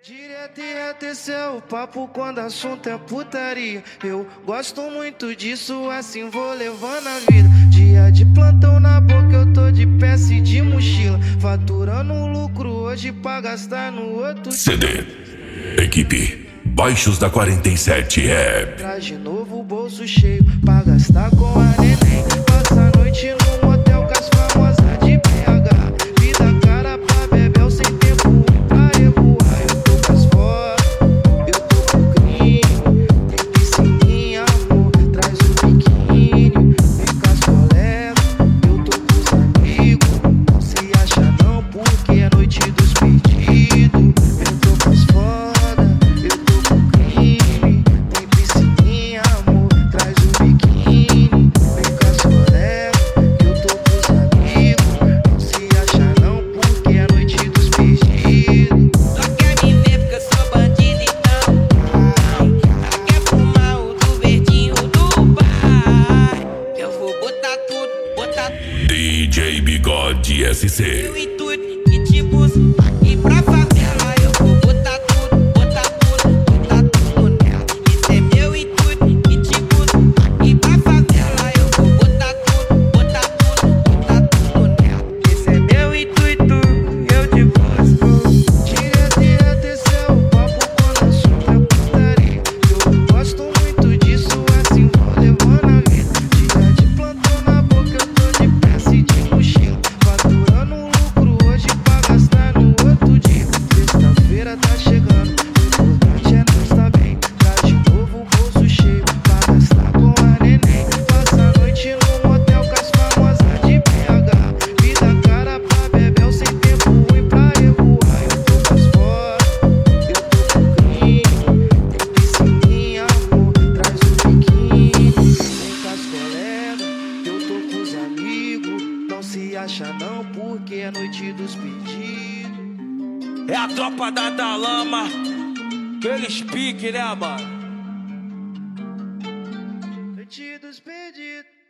Direto e reto, esse é o papo quando assunto é putaria. Eu gosto muito disso, assim vou levando a vida. Dia de plantão na boca, eu tô de peça e de mochila, faturando lucro hoje pra gastar no outro CD, equipe Baixos da 47 Rap. Traz de novo o bolso cheio pra gastar com a neném. Passa a noite no motel com as famosas de BH. Vida cara pra bebel sem tempo pra revoar. Eu tô com as fotos, eu tô com o crime. Tem piscininha, amor, traz o biquíni. Vem com as colegas, eu tô com os amigos. Não se acha não porque é noite dos pedidos. Eu tô com as fodas, eu tô com o crime. Tem piscininha, amor, traz o biquíni. Vem com as colegas, eu tô com os amigos. Não se acha não porque é noite dos pedidos. Só quer me ver porque eu sou bandido então. Só quer fumar o do verdinho do pai. Eu vou botar tudo, botar tudo. DJ Bigode SC. Eu e tudo, e tipo, aqui pra favela. Eu vou botar tudo, botar tudo, botar tudo nela. Isso é meu e tudo, e tipo, aqui pra favela. Eu vou botar tudo, botar tudo, botar tudo nela. Isso é meu e tudo, eu te gosto. Direto e reto, esse é o papo quando assunto é putaria. Eu gosto muito disso, assim vou levando a vida. Dia de plantão na boca, eu tô de peça e de mochila, faturando lucro hoje pra gastar no outro dia. Sexta-feira tá chegando, o importante é nós tá bem. Traz de novo o bolso cheio pra gastar com a neném. Passa a noite no motel com as famosas de BH. Vida cara pra bebel sem tempo ruim pra revoar. Eu tô com as fotos, eu tô com o crime. Tem piscininha, amor, traz o biquíni. Vem com as colegas, eu tô com os amigos. Não se acha não porque é noite dos pedidos. É a tropa da lama, aqueles pique, né, mano? Noite dos pedidos.